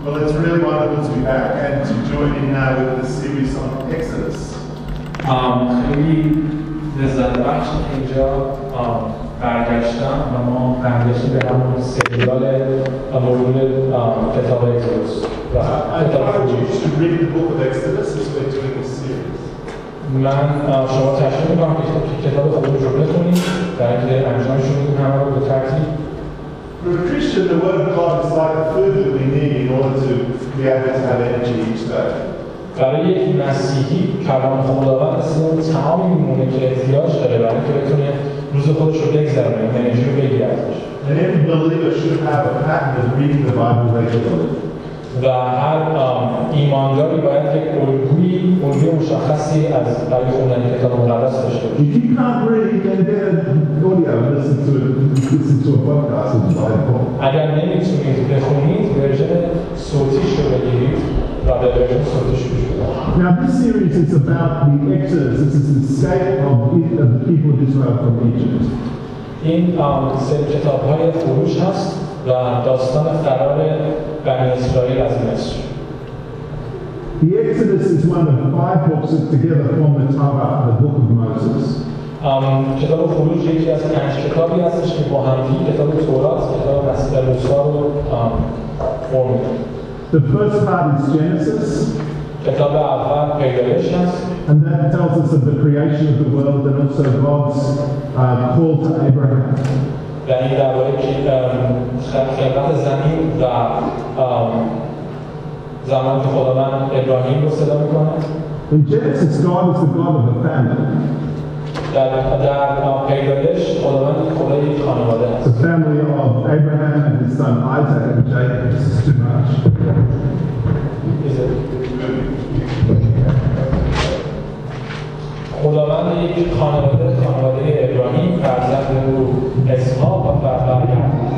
Well, it's really wonderful to be back and to join in now with the series on Exodus. خیلی لذت بخش اینجا برگشتم و ما برگشتیم به همون سریال مرور کتاب اکسودوس. I encourage you to read the book of Exodus as we're doing this series. من شما تشویق می‌کنم که کتاب خروج رو بخونید برای اینکه انجامشون میدیم همه رو به ترتیب. For a Christian, the Word of God is like the food that we need in order to be able to have energy each day. برای یک مسیحی کلام خداوند مثل طعامی میمونه که احتیاج داره برای اینکه بتونه روز خودش رو بگذرونه، انرژی رو بگیره ازش. And every believer should have a pattern of reading the Bible regularly. و هر ایمانداری باید یک الگوی مشخصی از برای خوندن کتاب مقدس داشته باشه. If you can't read, then get an audio and listen to a podcast of the Bible. اگر نمیتونید بخونید ورژن صوتیش رو بگیرید و به ورژن صوتیش گوش بدید. Now this series is about the Exodus. This is the escape of the people of Israel from Egypt. این سری کتاب‌های خروج هست و داستان فرار بنی اسرائیل از مصر. The Exodus is one of 5 books that together form the Torah, the book of Moses. کتاب خروج یکی از 5 کتابی هستش که با همدیگه کتاب تورات، کتاب نسل موسی رو فرم میدن. The first part is Genesis. کتاب اول پیدایش هست. And that tells us of the creation of the world and also God's call to Abraham. و این درباره خلقت زمین و زمانی که خداوند ابراهیم رو صدا میکنه. In Genesis, God is the God of a family. در پیدایش خداوند خدای یک خانواده هست. The family of Abraham and his son Isaac and Jacob. This is too much. خداوند یک خانواده ابراهیم، فرزند او اسحاق و فرزند یعقوب.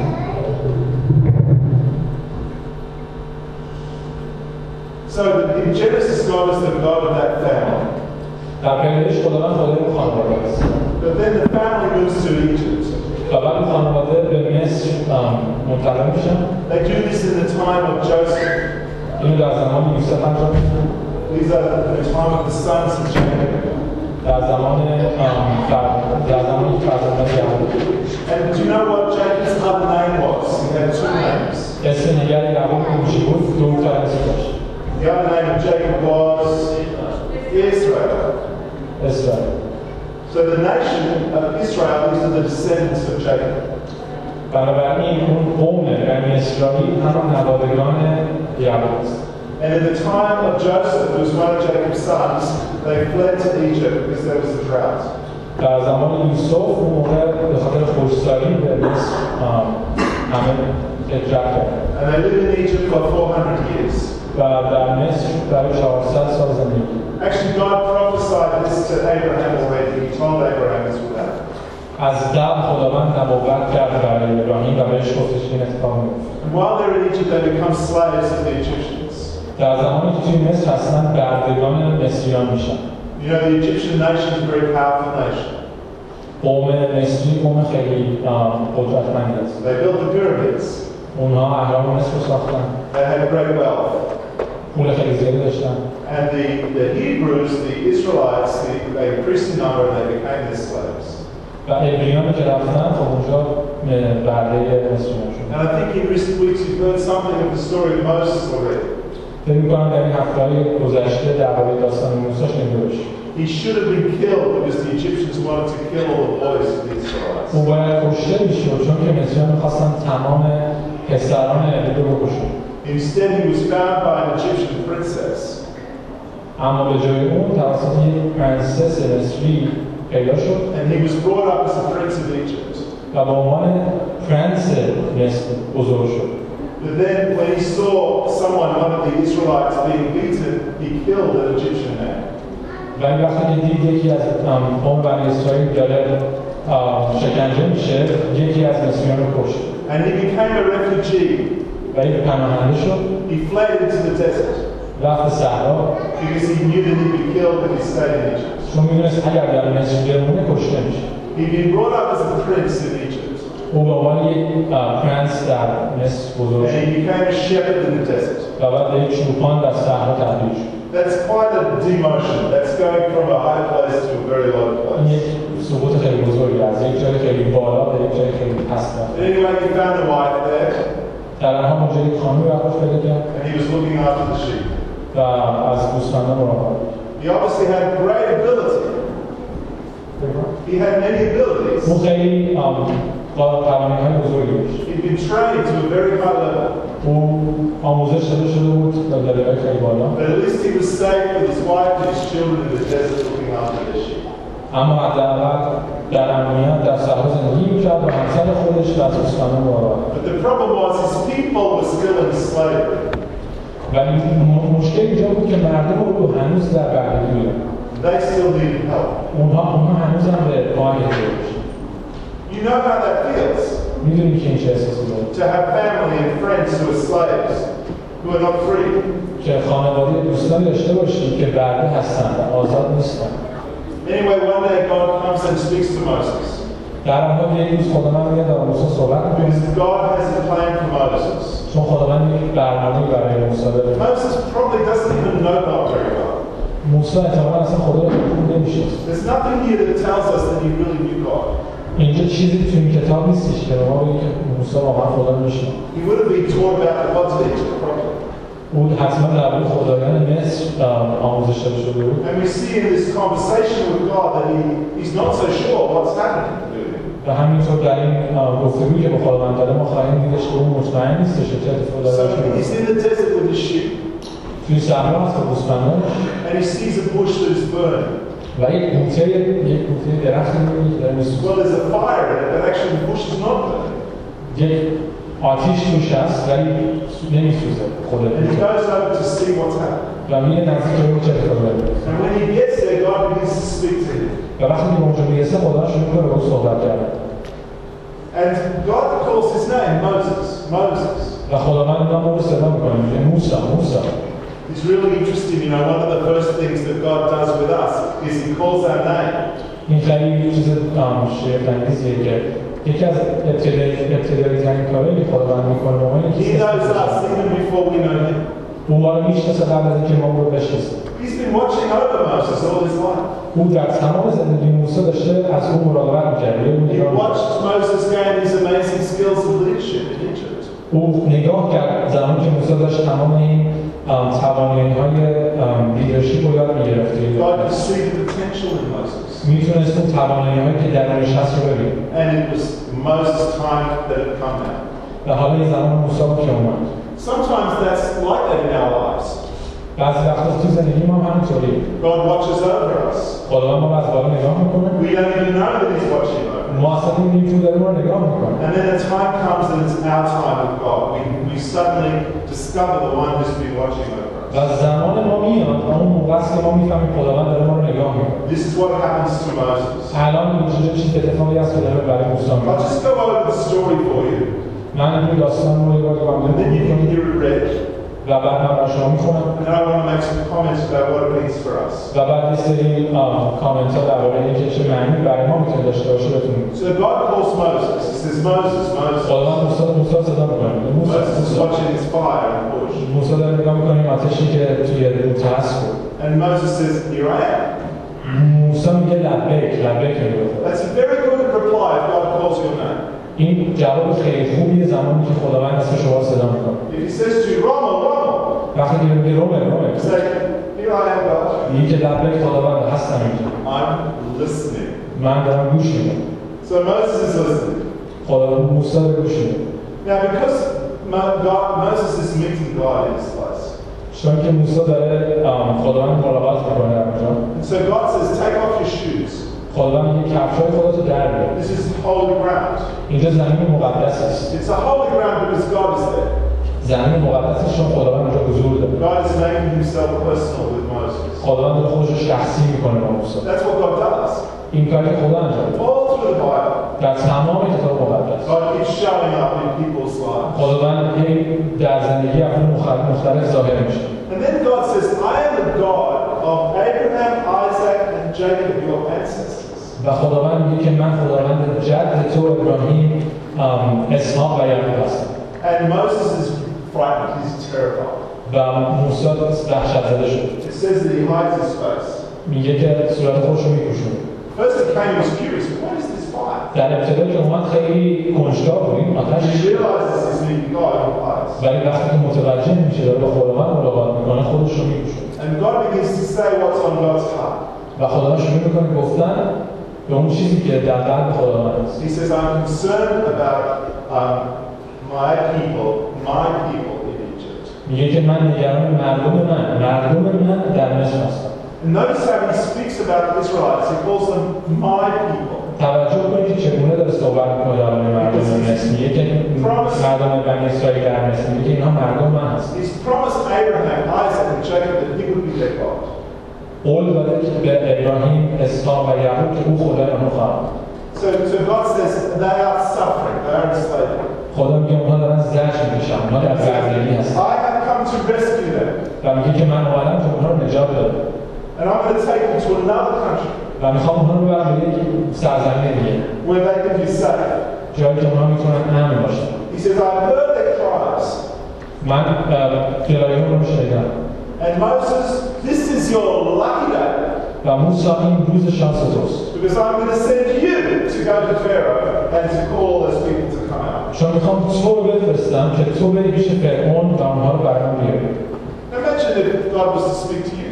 So in Genesis, God is the God of that family. در پیدایش خداوند خدای اون خانواده است. But then the family moves to Egypt. و بعد این خانواده به مصر منتقل میشن. They do this in the time of Joseph. اینو در زمان یوسف انجام میدن. These are the time of the sons of Jacob. در زمان فرزندان یعقوب. And do you know what Jacob's other name was? He had 2 names. اسم دیگر یعقوب چی بود؟ 2 تا اسم داشت. The other name of Jacob was Israel. اسرائیل. So the nation of Israel, these are the descendants of Jacob. بنابراین اون قوم بنی اسرائیل همون نوادگان یعقوب است. And in the time of Joseph, who was one of Jacob's sons, they fled to Egypt because there was a drought. در زمان یوسف اون موقع به خاطر خشکسالی به مصر همه هجرت کردند. And they lived in Egypt for 400 years. و در مصر برای 400 سال زندگی. Actually, God prophesied this to Abraham already. He told Abraham this would happen. از قبل خداوند نبوت کرد برای ابراهیم و بهش گفتش این اتفاق میفته. And while they're in Egypt, they become slaves of the Egyptians. در زمانی که توی مصر هستن بردگان مصریان میشن. You know, the Egyptian nation is a very powerful nation. قوم مصری قوم خیلی قدرتمندی است. They built the pyramids. اونها اهرام مصر رو ساختن. They had great wealth. پول خیلی زیادی داشتن. And the Hebrews, the Israelites, they increased in number and they became their slaves. و عبریانی که رفتن خب اونجا برده مصریان شدن. And I think in recent weeks you've heard something of the story of Moses already. فکر می‌کنم در این هفته‌های گذشته درباره داستان موسی شنیده باشید. He should have been killed because the Egyptians wanted to kill all the boys of the Israelites. او باید کشته می‌شد چون که مصریان می‌خواستن تمام پسران عبری رو بکشن. Instead, he was found by an Egyptian princess. اما به جای اون توسط یک پرنسس مصری پیدا شد. And he was brought up as a prince of Egypt. و به عنوان پرنس مصر بزرگ شد. But then when he saw one of the Israelites being beaten, he killed an Egyptian man. و این وقتی که دید یکی از قوم بنی اسرائیل داره شکنجه میشه، یکی از مصریان رو کشت. And he became a refugee. و یک پناهنده شد. He fled into the desert. رفت صحرا. Because he knew that he'd be killed if he stayed in Egypt. چون میدونست اگر در مصر بمونه کشته میشه. He'd been brought up as a prince in Egypt. او به عنوان یک پرنس در مصر بزرگ شد. And he became a shepherd in the desert. و و بعد به یک چوپان در صحرا تبدیل شد. That's quite a demotion. That's going from a high place to a very low این place. یک سقوط خیلی بزرگی از یک جای خیلی بالا به یک جای خیلی پست رفت. Anyway, he found a wife there, در آنها اونجا یک خانمی براش پیدا کرد and he was looking after the sheep. و از گوسفندان مراقبت کرد. He obviously had great ability. He had many abilities. اون خیلی توانایی‌های بزرگی داشت. He'd been trained to a very high level. او آموزش داده شده بود در لول‌های خیلی بالا. But at least he was safe with his wife and his children in the desert looking after their sheep. اما حداقل در امنیت در صحرا زندگی می‌کرد و همسر خودش و از گوسفندان مراقبت. But the problem was his people were still in slavery. ولی مشکل اینجا بود که مردم او هنوز در بردگی بودن. They still needed help. اونها هنوز هم به کمک احتیاج داشتن. You know how that feels, می‌دونی که این چه احساسی داره؟ to have family and friends who are slaves, who are not free. که خانواده دوستانی داشته باشی که برده هستن و آزاد نیستن. Anyway, one day God comes and speaks to Moses. در آنها یک روز خداوند میاد و موسی صحبت می‌کنه. Because God has a plan for Moses. چون خداوند یک برنامه‌ای برای موسی داره. Moses probably doesn't even know God very well. موسی احتمالاً اصلا خدا رو خوب نمی‌شناسه. There's nothing here that tells us that he really knew God. اینجا چیزی تو این کتاب نیستش که ما بگیم که موسی واقعا خدا رو می‌شناسه. He would have been taught about the gods of Egypt probably. او حتما درباره خدایان مصر آموزش داده شده بود. And we see in this conversation with God that he's not so sure what's happening to him. و همینطور در این گفتگویی که با خداوند داره ما خواهیم دیدش که او مطمئن نیستش که چه اتفاقی داره So میفته. he's in the desert with his sheep توی صحرا هست با گوسفندانش and he sees a bush that is burning. و یک بوته درختی می‌بینه که داره می‌سوزه. Well, there's a fire in it, but actually the bush is not burning. یک آتیش توش هست ولی نمی‌سوزه خدا. And he goes over to see what's happening. و میره نزدیک اون چه اتفاقی داره میفته. And when he gets there, God begins to speak to him. و وقتی که اونجا میرسه خدا شروع می‌کنه با او صحبت کردن. And God calls his name Moses. Moses. و خداوند نام او رو صدا می‌کنه میگه موسی. It's really interesting, you know, one of the first things that God does with us is he calls our name. این خیلی چیز شگفت‌انگیزیه که یکی از ابتدایی ترین کارهایی که خداوند میکنه موقعی که He knows us even before we know him. او ما رو میشناسه قبل از اینکه ما او رو بشناسیم. He's been watching over Moses all his life. او در تمام زندگی موسی داشته از او مراقبت می‌کرده. He watched Moses gain these amazing skills of leadership in Egypt. او نگاه کرد زمانی که موسی داشت تمام این توانایی‌های لیدرشپ رو یاد می‌گرفت. God could see the potential in Moses. میتونست اون توانایی‌هایی که درونش هست رو ببینه. And it was Moses' time that had come now. و حالا این زمان موسی بود که اومد. Sometimes that's like that in our lives. بعضی وقتا تو زندگی ما همینطوریه. God watches over us. خداوند ما رو از بالا نگاه میکنه. We don't even know that he's watching over us. ما اصلا نمی‌دونیم که داره ما رو نگاه میکنه. And then a time comes and it's our time with God. We suddenly discover the one who's been watching over us. و زمان ما میاد و اون موقع است که ما میفهمیم خداوند داره ما رو نگاه میکنه. This is what happens to Moses. الان اینجوری چیز اتفاقی هست که داره برای موسی I'll میفته. just go over the story for you. من این داستان رو یه بار با And then you can hear it read. و بعد من برای شما میخونم. And then I want to make some comments about what it means for us. و بعد یه سری کامنت ها درباره اینکه چه معنی برای ما میتونه داشته باشه بهتون میگم. So God calls Moses. He says, Moses, Moses. خداوند موسی رو صدا میکنه. Moses is watching his fire in the bush. موسی داره نگاه میکنه این آتشی که توی بوته هست رو. And Moses says, here I am. موسی میگه لبیک میگه. That's a very good reply if God calls your name. این جواب خیلی خوبیه زمانی که خداوند اسم شما صدا میکنه. If he says to you, Rommel, وقتی که میگه رومه say, here I am, God. میگه که لبیک خداوند هستم اینجا. I'm listening. من دارم گوش میدم. So Moses is listening. خداوند موسی رو گوش میده. Now, because Moses is meeting God in this place. چون که موسی داره خداوند ملاقات میکنه در اونجا. And so God says, take off your shoes. خداوند میگه کفشای خودتو در بیار. This is holy ground. اینجا زمین مقدس است. It's a holy ground because God is there. زمین مقدس است چون خداوند اونجا حضور داره. God is making himself personal with Moses. خداوند خودش رو شخصی میکنه با موسی. That's what God does. این کاری که خدا انجام میده. All through the Bible. در تمام کتاب مقدس. God keeps showing up in people's lives. خداوند در زندگی افراد مختلف ظاهر میشه. And then God says, I am the God of Abraham, Isaac, and Jacob, your ancestors. و خداوند میگه که من خداوند جد تو ابراهیم، اسحاق و یعقوب هستم. And Moses is frightened, he's terrified. و موسی وحشت زده شد. It says that he hides his face. میگه که صورت خودش رو میپوشونه. First he came, he was curious. What is this fire? در ابتدا که اومد خیلی کنجکاو بود آتش. He realizes this meeting God in hides. ولی وقتی که متوجه میشه داره با خداوند ملاقات میکنه خودش رو میپوشونه. And God begins to say what's on God's heart. و خداوند شروع میکنه گفتن به اون چیزی که در قلب خداوند است. He says, I'm concerned about my people in Egypt. میگه که من نگران مردم من در مصر هستم. And notice how he speaks about the Israelites. He calls them my people. توجه کنید که چگونه داره صحبت میکنه در مورد مردم مصر. میگه که مردم بنی اسرائیل در مصر، میگه که اینها مردم من هستند. He's promised Abraham, Isaac and Jacob that he would be their God. قول داده که به ابراهیم، اسحاق و یعقوب که او خدای آنها خواهد بود. So God says they are suffering, they are enslaved. خدا میگه اونها دارن زجر میکشن، اونها در بردگی هستن. I have come to rescue them. و میگه که من اومدم که اونها رو نجات بدم. And I'm going to take them to another country. و میخوام اونها رو ببرم به یک سرزمین دیگه. Where they can be safe. جایی که اونها میتونن امن باشن. He says, I've heard their cries. من گلایه‌ها رو شنیدم. And Moses, this is your lucky day. و موسی این روز شانس توست. Because I'm going to send you to go to Pharaoh and to call those people to come out. چون میخوام تو رو بفرستم که تو بری پیش فرعون و اونها رو برام بیاری. Imagine if God was to speak to you.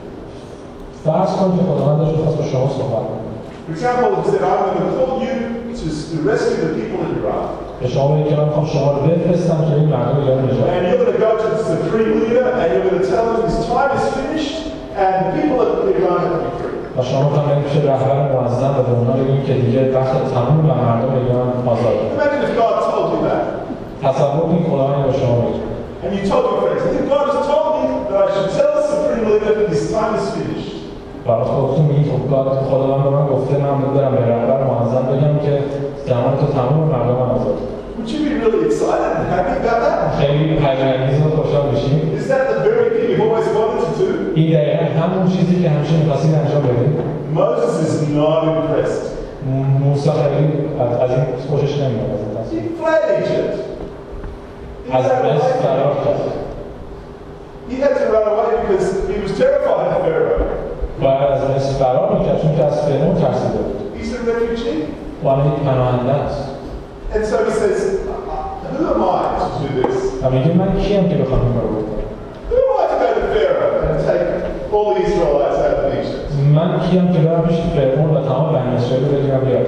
فرض کن که خداوند داشت می‌خواست با شما صحبت کنه. For example, he said, I'm going to call you to rescue the people in Iraq. به شما بگه که من میخوام شما رو بفرستم که این مردم ایران رو نجات بدید. And you're going to go to the supreme leader and you're going to tell him his time is finished and the people of Iran are going to be free. و شما میخوام برید پیش رهبر معظم و به اونها بگیم که دیگه وقت تموم و مردم ایران آزاد. Imagine if God told you that. تصور کنید خداوند به شما بگه. And you told your friends, if God has told me that I should tell the supreme leader that his time is finished. برای خودتون میگید خداوند به من گفته من برم به رهبر معظم بگم که زمان تو تموم مردم آزاد. Would you be really excited and happy about that? خیلی هیجان‌انگیز و خوشحال میشید. Is that the very thing you've always wanted to do? این دقیقاً همون چیزی که همیشه می‌خواستید انجام بدید. Moses is not impressed. موسی خیلی از این خوشش نمیاد از این تصمیم. He fled Egypt. از مصر فرار کرد. He had to run away because he was terrified of Pharaoh. باید از مصر فرار میکرد چون که از فرعون ترسیده بود. He's a refugee. و آن یک پناهنده است. And so he says, who am I to do this? و میگه من کیم که بخوام این کارو بکنم؟ Who am I to go to Pharaoh and take all the Israelites out of Egypt? من کیم که برم پیش فرعون و تمام بنی اسرائیل رو بگیرم بیارم؟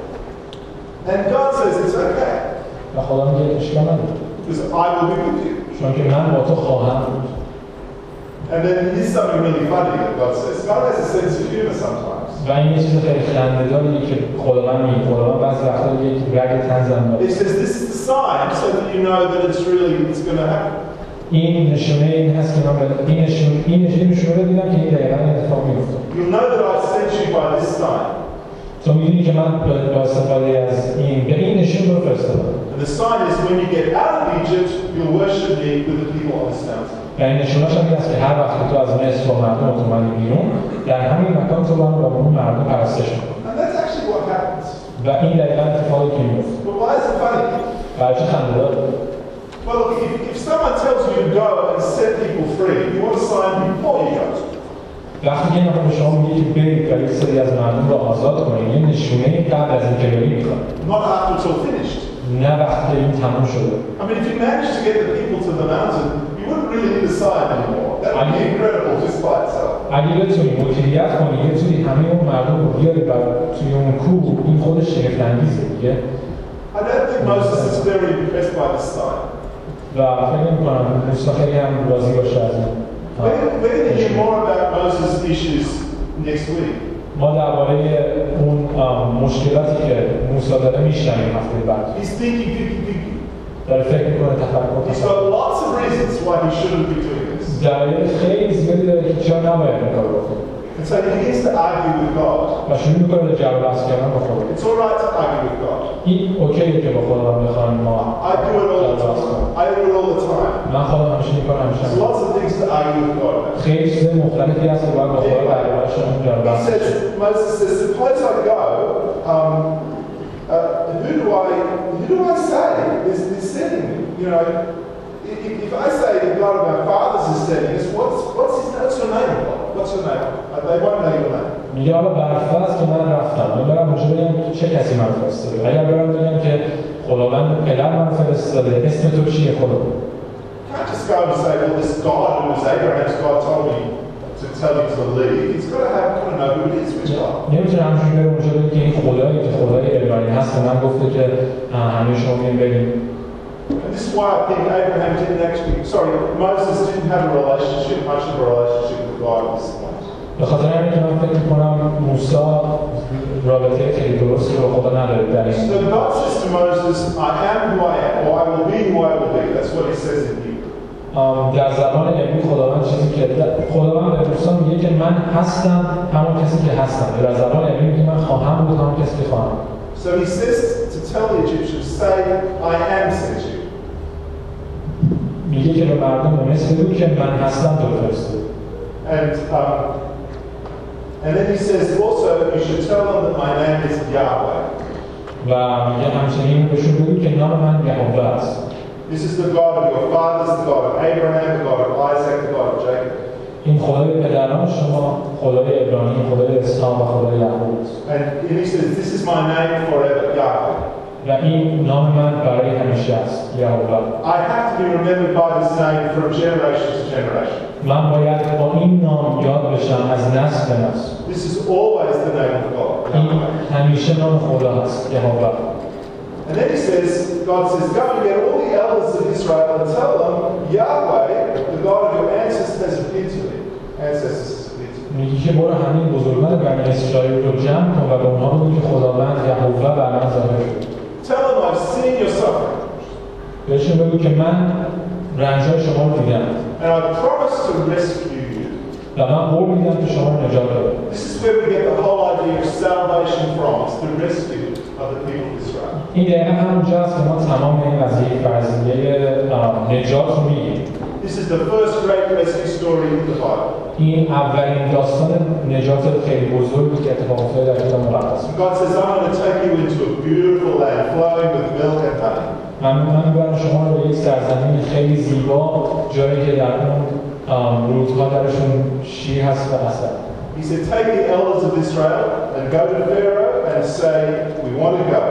And God says it's okay. و خدا میگه اشکال نداره. Because I will be with you. چون که من با تو خواهم بود. And then here's something really funny that God says. God has a sense of humor sometimes. و این یه چیز خیلی خنده‌داریه که خداوند میگه. خداوند بعضی وقتا یک رگ طنزم داره. He says this is the sign so that you know that it's going to happen. این نشونه این هست که من این نشونه دیدم که این دقیقاً اتفاق میفته. You'll know that I sent you by this sign. تو میدونی که من با استفاده از این نشون رو فرستادم. And the sign is when you get out of Egypt, you'll worship me with the people on this mountain. و این نشونش هم این است که هر وقت تو از مصر با مردم اومدی بیرون در همین مکان تو من با اون مردم پرستش می‌کنی. And that's actually what happens. و این دقیقاً اتفاقی که میفته. But why is it funny? برای چه خنده‌داره؟ Well, look, if someone tells you to go and set people free, you want a sign before you go. وقتی که نفر به شما میگه که برید و یک سری از مردم رو آزاد کنید یه نشونه قبل از اینکه بری میخواد. Not after it's all finished. نه وقتی که این تموم شده. I mean, if you manage to get the people to the mountain, you wouldn't really need a sign anymore. That would be incredible just by itself. اگه بتونی مدیریت کنی یه جوری همه اون مردم رو بیاری و توی اون کوه این خودش شگفت‌انگیزه دیگه. I don't think Moses is very impressed by this sign. و فکر می‌کنم موسی خیلی هم راضی باشه از این. We're going to hear more about Moses' issues next week. ما درباره اون مشکلاتی که موسی داره میشنویم هفته بعد. He's thinking. داره فکر می‌کنه تفکر. He's got lots of reasons why he shouldn't be doing this. دلایل خیلی زیادی داره که چرا نباید این کارو بکنه. And so he begins to argue with God. و شروع می‌کنه به جر و بحث کردن با خدا. It's all right to argue with God. این اوکیه که با خدا بخوایم ما I do it all the time. I do it all the time. من خودم همیشه این کارو همیشه There's lots of things to argue with God about. خیلی چیزای مختلفی هست که باید با خدا درباره‌شون جر و He بحث says, Moses says, suppose I go, who do I say is sending me? You know, if I say the God of our fathers is they won't know your name. میگه حالا برفرض که من رفتم من برم اونجا بگم چه کسی من فرستاده. اگر برم بگم که خداوند پدر من فرستاده اسم تو چیه خدا؟ Can't just go and say, well, this God who was Abraham's God told me to tell you to leave. He's got to know who it is, which God. نمیتونه همچون بره اونجا بگه که این خدایی که خدای ابراهیم هست به من گفته که همه شما میگیم بریم. And this is why I think Abraham didn't actually, Moses didn't have much of a relationship with God at this point. به خاطر همین که من فکر می‌کنم موسی رابطه خیلی درستی با خدا نداره در این. So God says to Moses, I am who I am, or I will be who I will be. That's what he says in Hebrew. در زبان عبری خداوند چیزی که خداوند به موسی میگه که من هستم همون کسی که هستم. در زبان عبری میگه من خواهم بود همون کسی که خواهم. So he says to tell the Egyptians, say, I am sent you. میگه که به مردم مصر بگو که من هستم تو فرستاد. And then he says also you should tell them that my name is Yahweh. و میگه همچنین بهشون بگو که نام من یهوه است. This is the God of your fathers, the God of Abraham, the God of Isaac, the God of Jacob. این خدای پدران شما، خدای ابراهیم، خدای اسحاق و خدای یعقوب است. And he says this is my name forever, Yahweh. و این نام من برای همیشه است، یهوه. I have to be remembered by this name from generation to generation. من باید با این نام یاد بشم از نسل به نسل. This is always the name of God. این همیشه نام خدا است، یهوه. And then he says, God says, go and get all the elders of Israel and tell them, Yahweh, the God of your ancestors, has appeared to me. میگه که برو همین بزرگان بنی اسرائیل رو جمع کن و به اونها بگو که خداوند یهوه بر من ظاهر شد. Tell them I've seen your suffering. بهشون بگو که من رنج‌های شما رو دیدم. And I promise to rescue you. و من قول میدم که شما رو نجات بدم. This is where we get the whole idea of salvation from. It's the rescue of the people of Israel. این دقیقا همونجا است که ما تمام این قضیه فرضیه نجات رو میگیم. This is the first great rescue story in the Bible. این اولین داستان نجات خیلی بزرگی که اتفاق افتاده در کتاب مقدس. God says, I'm going to take you into a beautiful land flowing with milk and honey. من میبرم شما رو به یک سرزمین خیلی زیبا، جایی که در اون رودها درشون شیر هست و عسل. He said, take the elders of Israel and go to Pharaoh and say, we want to go.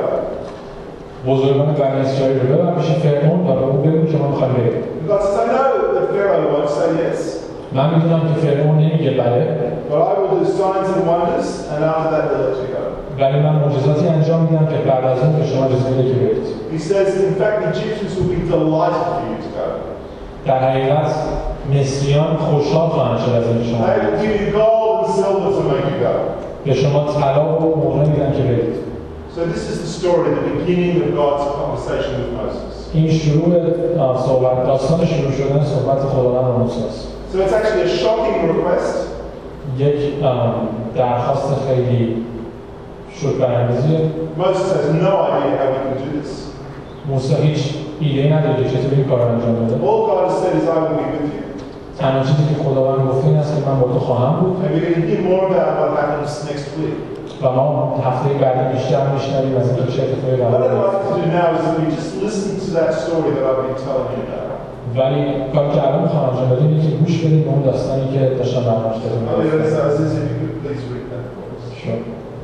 بزرگان بنی اسرائیل رو ببر پیش فرعون و به او بگو که ما می‌خوایم بریم. God says, I know that Pharaoh won't say yes. من میدونم که فرعون نمیگه بله. But I will do signs and wonders, and after that they'll let you go. ولی من معجزاتی انجام میدم که بعد از اون به شما اجازه میده که برید. He says, in fact, the Egyptians will be delighted for you to go. در حقیقت مصریان خوشحال خواهند شد از این شما. They will give you gold and silver to make you go. به شما طلا و مهره میدن که برید. So this is the story, the beginning of God's conversation with Moses. این شروع صحبت، داستان شروع شدن صحبت خداوند با موسی است. So it's actually a shocking request. یک درخواست خیلی شوک‌برانگیزیه. Moses has no idea how we can do this. موسی هیچ ایده‌ای نداره که چطور این کار رو انجام بده. All God has said is, I will be with you. تنها چیزی که خداوند گفته این است که من با تو خواهم بود. And we're going to hear more about what happens next week. و ما هفته بعدی بیشتر میشنویم از اینکه چه اتفاقی What قراره I'd بیفته. like to do now is that we just listen to that story that I've been telling you about. ولی کاری که الان می‌خوام انجام بدیم اینه که گوش بدیم به اون داستانی که داشتم برنامه‌اش دادم. Aziz, if you could please read that for us. Sure.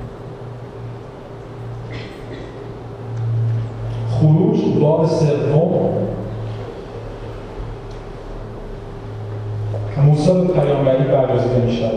خروج باب سوم. موسی به پیامبری برگزیده می‌شود.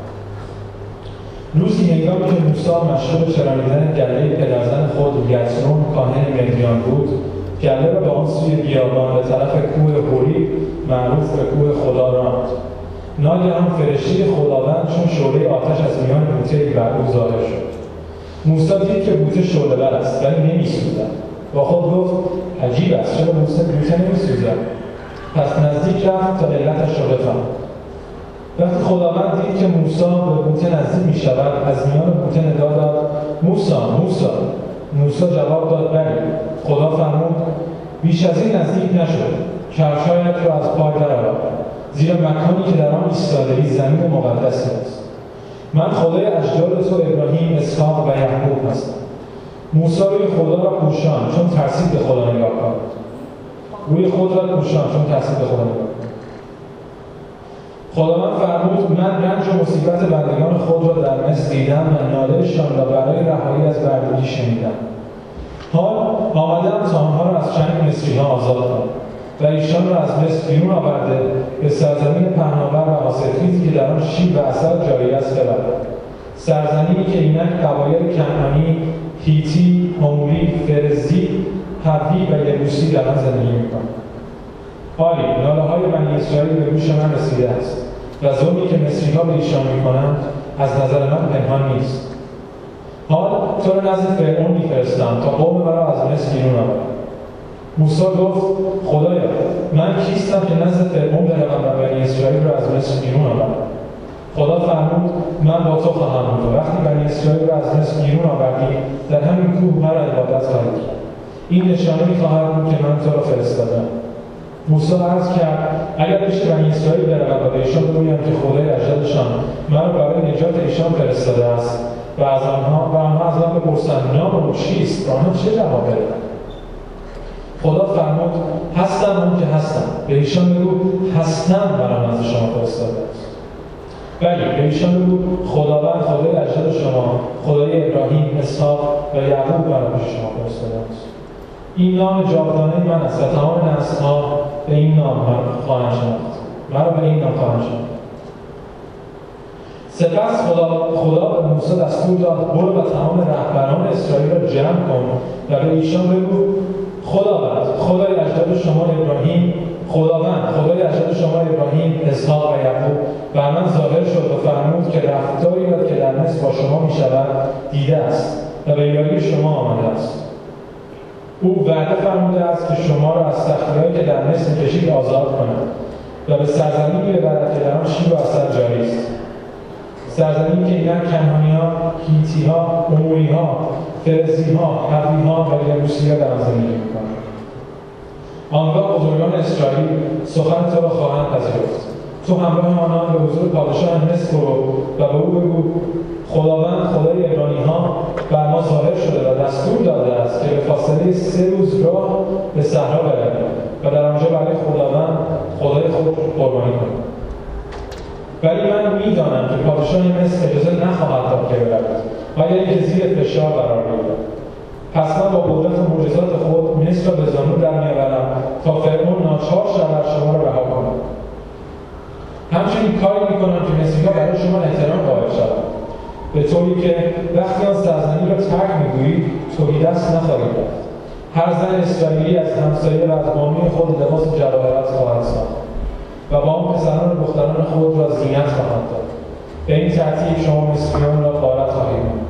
روزی هنگامی که موسی مشغول چرانیدن گله پدرزن خود یترون کاهن مدیان بود، گله را به آن سوی بیابان به طرف کوه حوری معروف به کوه خدا راند. ناگهان فرشته خداوند چون شعله آتش از میان بوته‌ای بر او ظاهر شد. موسی دید که بوته شعله‌ور است ولی نمی‌سوزد. با خود گفت عجیب است، چرا موسی بوته نمی‌سوزد؟ پس نزدیک رفت تا علتش را بفهمد. وقتی خداوند دید که موسی به بوته نزدیک می‌شود، از میان بوته ندا داد: موسی، موسی. موسی جواب داد: بلی. خدا فرمود: بیش از این نزدیک نشو، کفش‌هایت را از پای درآور، زیرا مکانی که در آن ایستاده‌ای زمین مقدسی است. من خدای اجداد تو ابراهیم، اسحاق و یعقوب هستم. موسی روی خدا را پوشاند چون ترسید به خدا نگاه کند. روی خود را پوشاند چون ترسید به خدا نگاه کند. خداوند فرمود من رنج و مصیبت بندگان خود را در مصر دیدم و ناله‌شان را برای رهایی از بردگی شنیدم. حال آمدم تا آنها را از چنگ مصری‌ها آزاد کنم و ایشان را از مصر بیرون آورده به سرزمین پهناور و حاصلخیزی که در آن شیر و عسل جاری است ببرد، سرزمینی که اینک قبایل کنعانی، هیتی، حموری، فرزی، حوی و یبوسی در آن زندگی می‌کنند. آری ناله‌های بنی اسرائیل به گوش من رسیده است و ظلمی که مصری‌ها به ایشان می‌کنند از نظر من پنهان نیست. حال تو را نزد فرعون می‌فرستم تا قوم مرا از مصر بیرون آورد. موسی گفت خدایا من کیستم که نزد فرعون بروم و بنی اسرائیل را از مصر بیرون آورم؟ خدا فرمود من با تو خواهم بود و وقتی بنی اسرائیل را از مصر بیرون آوردی در همین کوه مرا عبادت خواهید کرد. این نشانه‌ای خواهد بود که من تو را فرستادم. موسی عرض کرد اگر پیش بنی اسرائیل بروم و به ایشان بگویم که خدای اجدادشان مرا برای نجات ایشان فرستاده است و آنها از من بپرسند نام او چیست و آنها چه جواب بدهند؟ خدا فرمود هستم من که هستم. به ایشان بگو هستم مرا نزد شما فرستاده است. بلی به ایشان بگو خداوند خدای اجداد شما خدای ابراهیم، اسحاق و یعقوب مرا پیش شما فرستاده است. این نام جاودانه من است و تمام نسل‌ها به این نام خواهند شناخت. مرا به این نام خواهند شناخت. سپس خدا به موسی دستور داد برو و تمام رهبران اسرائیل را جمع کن و به ایشان بگو خداوند خدای اجداد شما ابراهیم اسحاق و یعقوب بر من ظاهر شد و فرمود که رفتاری را که در مصر با شما می شود دیده است و به یاری شما آمده است. او وعده فرموده است که شما را از سختی‌هایی که در مصر می‌کشید آزاد کند و به سرزمینی ببرد که در آن شیر و عسل جاری است، سرزمینی که اینک کنعانی‌ها، هیتی‌ها، اموری‌ها، فرزی‌ها، حوی‌ها و یبوسی‌ها در آن زندگی می‌کنند. آنگاه بزرگان اسرائیل سخن تو را خواهند پذیرفت. تو همراه آنان به حضور پادشاه مصر برو و به او بگو خداوند خدای عبرانی‌ها بر ما ظاهر شده و دستور داده است که به فاصله 3 روز راه به صحرا برویم و در آنجا برای خداوند خدای خود قربانی کنیم. ولی من می‌دانم که پادشاه مصر اجازه نخواهد داد که برود مگر اینکه زیر فشار قرار بگیرد. پس من با قدرت و معجزات خود مصر را به زانو در می‌آورم تا فرعون ناچار شود شما را رها کند. همچنین کاری می‌کنم که مصری‌ها برای شما احترام قائل شوند، به طوری که وقتی آن سرزمین را ترک می‌گویید تهیدست نخواهید رفت. هر زن اسرائیلی از همسایه و از بانی خود لباس جواهرات خواهد ساخت و با آن پسران و دختران خود را زینت خواهد داد. به این ترتیب شما مصریان را غارت خواهید نمود.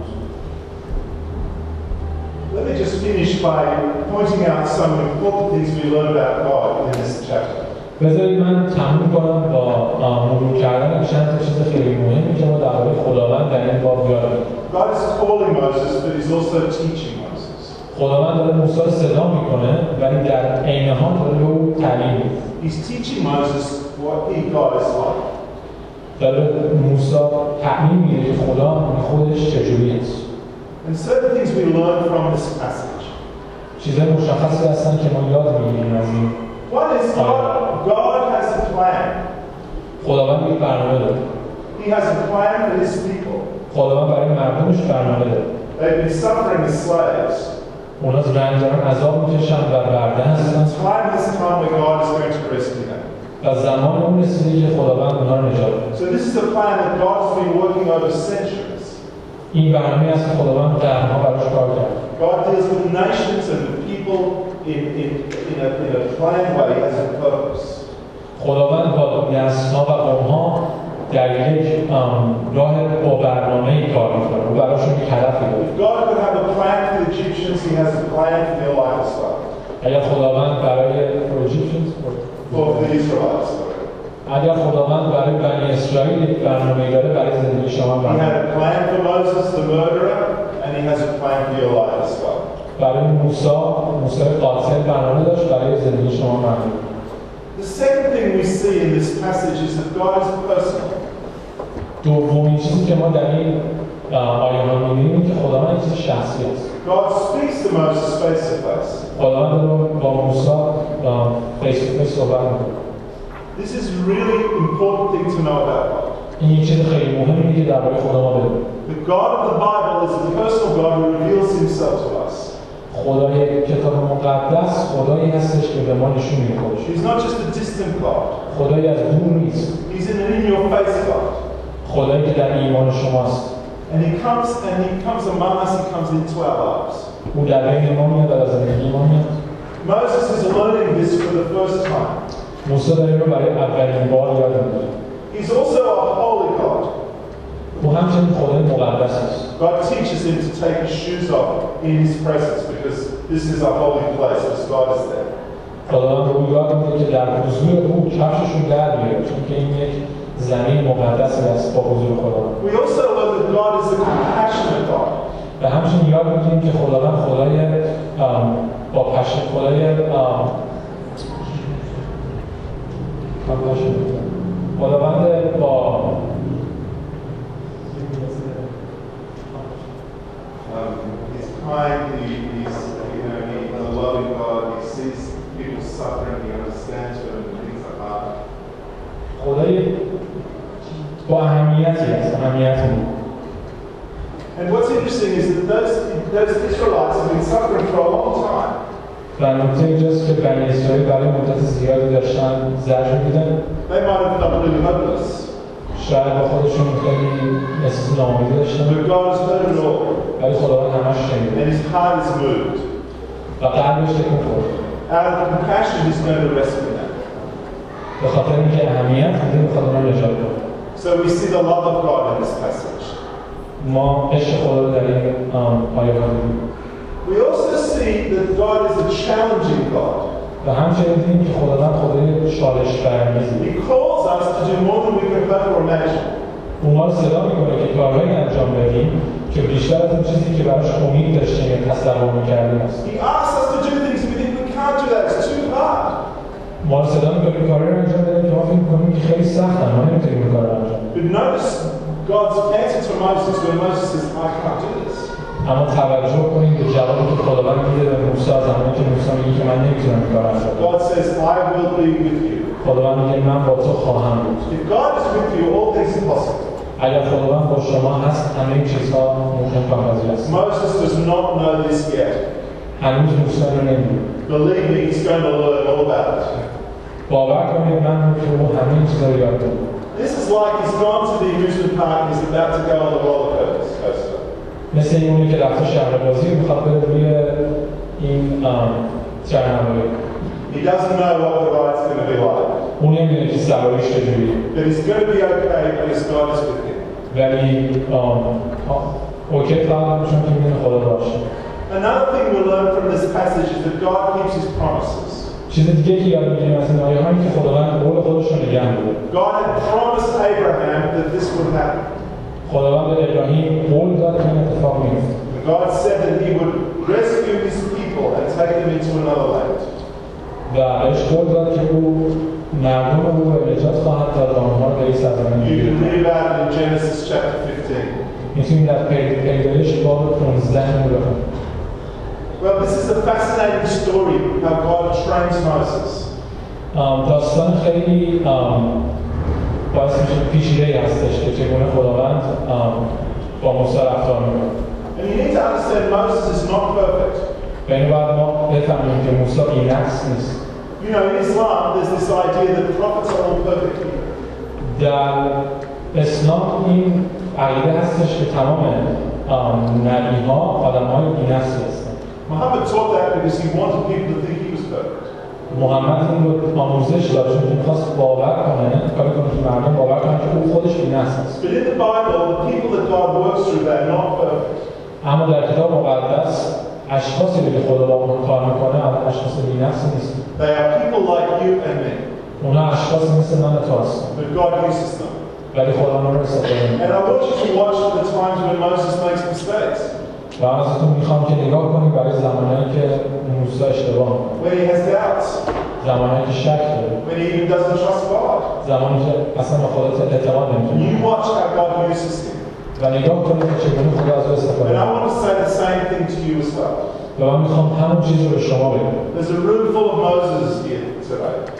Let me just finish by pointing out some important things we learn about God in this chapter. بذارید من تموم کنم با مرور کردن چند تا چیز خیلی مهمی که ما درباره خداوند در این باب یاد بگیریم. God is calling Moses, but he's also teaching Moses. خداوند داره موسی رو صدا میکنه ولی در عین حال داره به او تعلیم میده. He's teaching Moses what God is like. داره موسی تعلیم میده که خدا خودش چجوری است. And certain things we learn from this passage. چیزای مشخصی هستن که ما یاد میگیریم از این. One is God has a plan. خداوند یک برنامه داره. He has a plan for his people. خداوند برای مردمش برنامه داره. They've been suffering as slaves. اونا رنج دارن عذاب میکشن و برده هستن. Time has come where God is going to rescue them. و زمان اون رسیده که خداوند اونها رو نجات بده. So this is a plan that God's been working over centuries. این برنامه‌ای است که خداوند قرن‌ها براش کار کرده. God deals with nations and the people in a planned way, has a purpose. خداوند با نسل‌ها و قوم‌ها در یک راه با برنامه‌ای کار می‌کنه. او براشون یک هدفی داره. God could have a plan for the Egyptians, he has a plan for their life as well. اگر خداوند برای Egyptians For the Israelites. اگر خداوند برای بنی اسرائیل یک برنامه‌ای داره برای زندگی شما He had a plan for Moses the murderer and he has a plan for your life as well. برای موسی قاتل برنامه داشت برای زندگی شما برنامه. The second thing we see in this passage is that God is personal. دومین چیزی که ما در این آیه‌ها می‌بینیم که خداوند چیز شخصی است. God speaks to Moses face to face. خداوند رو با موسی face to face صحبت می‌کنه. This is really important thing to know about God. این یک چیز خیلی مهمیه که درباره خدا ما بدونیم. The God of the Bible is a personal God who reveals himself to us. خدای کتاب مقدس خدایی هستش که به ما نشون میده خودش. He's not just a distant God. خدایی از دور نیست. He's an in-your-face God. خدایی که در ایمان شماست. And he comes among us, he comes into our lives. او در بین ما میاد و در زندگی ما میاد. Moses is learning this for the first time. موسی داره اینو برای اولین بار یاد میگیره. He's also a holy God. او همچنین خدای مقدس است. God teaches him to take his shoes off in his presence because this is a holy place, because God is there. خداوند به او یاد میده که در حضور او کفششون در بیاره چون که این یک زمین مقدسی است با حضور خداوند. We also learn that God is a compassionate God. و همچنین یاد میگیریم که خداوند خدای با پشت خدای خداوند با He's kind, he's a loving God, he sees people suffering, he understands them, and things like that. خدای با اهمیتی است، اهمیتی. And what's interesting is that those Israelites have been suffering for a long time. و نکته اینجاست که بنی اسرائیل برای مدت زیادی داشتن زجر می‌دیدن. They might have felt really hopeless. شاید با خودشون خیلی احساس ناامیدی داشتن. But God has heard it all. ولی خداوند همش شنید. And his heart is moved. و قلبش تکون خورد. Out of compassion, he's going to rescue them. به خاطر اینکه اهمیت میده بخواد اونها نجات بده. So we see the love of God in this passage. ما عشق خدا رو در این آیه ها دیدیم. We also see that God is a challenging God. و همچنین دیدیم که خداوند خدای چالش برانگیزه. He calls us to do more than we can hope or imagine. او ما رو صدا میکنه که کارهایی انجام بدیم که بیشتر از اون چیزی که براش امید داشتیم یا تصور میکردیم است. He asks us to do things we think we can't do that. It's too hard. ما رو صدا میکنه که کارهایی انجام بدیم که ما فکر میکنیم که خیلی سختن، ما نمیتونیم این کار رو انجام بدیم. But notice God's answer to Moses when Moses says, I can't do this. اما توجه کنید به جوابی که خداوند میده به موسی زمانی که موسی میگه که من نمیتونم این کار انجام بدم. God says, I will be with you. خداوند میگه من با تو خواهم بود. If God is with you, all things are possible. اگر خداوند با شما هست همه این چیزها ممکن پذیر است. Moses does not know this yet. هنوز موسی رو نمیدونه. Believe me, he's going to learn all about it. باور کنید من که او همه این چیزا رو یاد بگیرم. This is like he's gone to the amusement park and he's about to go on the roller coaster. مثل اینی که رفته شهر بازی میخواد بره روی این ترن‌هوایی. He doesn't know what the ride's going to be like. اون نمیدونه که سواریش چجوریه. But he's going to be okay because God is with him. ولی اوکی فقط چون که میدونه خدا باشه. Another thing we learn from this passage is that God keeps his promises. چیز دیگه که یاد میگیریم از این آیه‌هایی که خداوند قول خودش رو نگه می‌داره. God had promised Abraham that this would happen. خداوند به ابراهیم قول داد که این اتفاق میفته. God said that he would rescue his people and take them into another land. و بهش قول داد که او مردم او را نجات خواهد داد و آنها را به این سرزمین You می‌برد. can read about it in Genesis chapter 15. می‌تونید در پیدایش باب 15 بخونید. Well, this is a fascinating story how God trains Moses. داستان خیلی باعث میشه پیچیده‌ای هستش که چگونه خداوند با موسی رفتار می‌کنه. And you need to understand Moses is not perfect. و اینو باید ما بفهمیم که موسی بی‌نقص نیست. You know, in Islam, there's this idea that prophets are all perfect people. در اسلام این عقیده هستش که تمام نبی‌ها آدم‌های بی‌نقصی هستند. Muhammad taught that because he wanted people to think he was perfect. محمد این رو آموزش داد چون می‌خواست باور کنه، کاری کنه که مردم باور کنن که او خودش بی‌نقص است. But in the Bible, the people that God works through, they're not perfect. اما در کتاب مقدس اشخاصی که خدا با اونها کار میکنه اشخاص بی‌نقصی نیستن. They are people like you and me. اونها اشخاصی مثل من و تو هستن. But God uses them. ولی خدا اونها رو استفاده میکنه. And I want you to watch the times when Moses makes mistakes. و ازتون میخوام که نگاه کنید برای زمانهایی که موسی اشتباه میکنه. When he has doubts. زمانهایی که شک داره. When he even doesn't trust God. زمانی که اصلا به خدا اعتماد نمیکنه. You watch how God uses him. و نگاه کنید که چگونه خدا از او استفاده And I میکنه. want to say the same thing to you as well. و من میخوام همون چیز رو به شما بگم. There's a room full of Moses here today.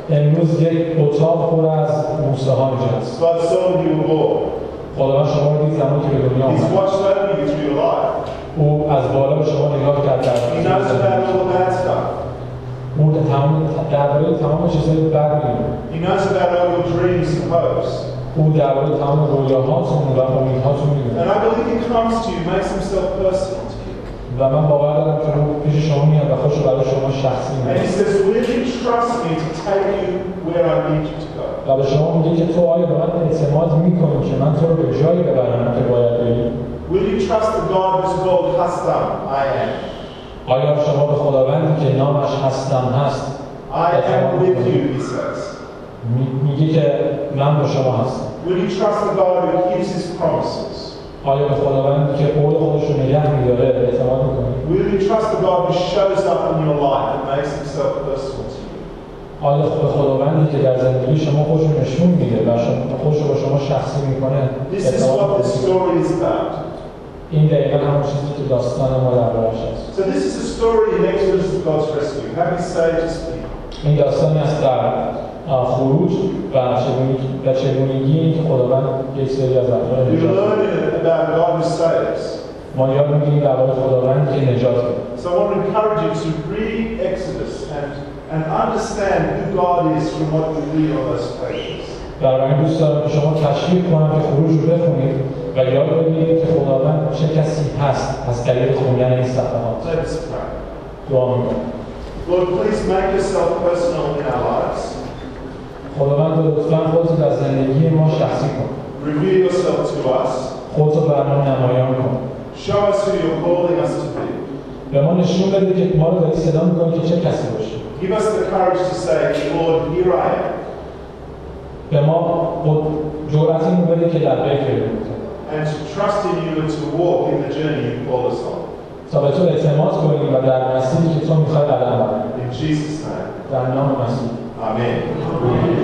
امروز یک اتاق پر از موسه ها اینجاست. God saw when you were born. خداوند شما رو دید زمانی که به دنیا He's آمد. watched over you through your life. او از بالا به شما نگاه کرد. He knows about all the bad stuff. او درباره تمام چیزهای بد می‌دونه. He knows about all your dreams and hopes. او درباره تمام رویاهاتون و امیدهاتون می‌دونه. And I believe he comes to you, makes himself personal to you. و من باور دارم که او پیش شما میاد و خودش رو برای شما شخصی And he می‌کنه. says, will you trust me to take you where I need you to go? و به شما میگه که تو آیا به من اعتماد می‌کنی که من تو رو به جایی ببرم که باید بری؟ Will you trust the God who's called Hastam, I am? آیا شما به خداوندی که نامش هستم هست I am with you, he says. میگه که من با شما هستم. Will you trust the God who keeps his promises? آیا به خداوندی که قول خودش رو نگه می‌داره اعتماد می‌کنی؟ Will you trust the God who shows up in your life and makes himself personal to you? آیا به خداوندی که در زندگی شما خودش رو نشون میده و خودش رو با شما شخصی میکنه This is what the story is about. این دقیقا همون چیزی که داستان ما دربارش است. So this is a story in Exodus of God's rescue. How he saved his people. این داستانی است در خروج و چگونگی اینکه خداوند یک سری از افراد We نجات learn about God who saves. ما یاد می‌گیریم درباره خداوندی که نجات میده. So I want to encourage you to read Exodus and understand who God is from what you read on those pages. برای دوست دارم که شما تشویق کنم که خروج رو بخونید و یاد بگیرید که خداوند چه کسی هست از طریق خوندن این صفحات. Let's pray. دعا می‌کنم. Lord, please make yourself personal in our lives. خداوند لطفاً خودت در زندگی ما شخصی کن. Reveal yourself to us. خودت رو بر ما نمایان کن. Show us who you're calling us to be. به ما نشون بده که ما رو داری صدا می‌کنی که چه کسی باشیم. Give us the courage to say, Lord, here I am. به ما جرأت اینو بده که در پیت بریم. And to trust in you and to walk in the journey you call us on. تا به تو اعتماد کنیم و در مسیری که تو می‌خوای قدم برداریم. In Jesus' name. در نام مسیح. Amen.